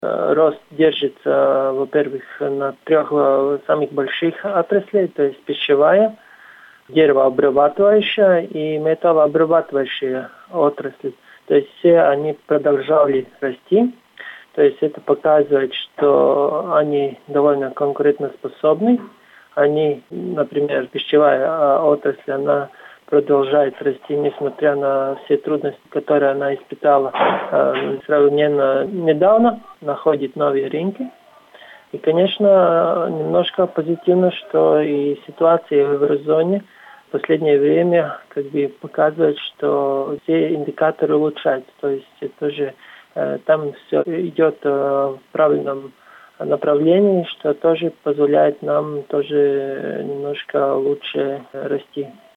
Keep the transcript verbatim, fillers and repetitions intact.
Э, Рост держится, во-первых, на трех э, самых больших отраслей, то есть пищевая, деревообрабатывающая и металлообрабатывающая отрасль. То есть все они продолжали расти. То есть это показывает, что они довольно конкурентоспособны. Они, например, пищевая а, отрасль, она продолжает расти, несмотря на все трудности, которые она испытала э, сравненно недавно, находит новые рынки. И, конечно, немножко позитивно, что и ситуация в еврозоне в последнее время как бы показывает, что все индикаторы улучшаются. То есть тоже э, там все идет э, в правильном направлении, что тоже позволяет нам тоже немножко лучше расти.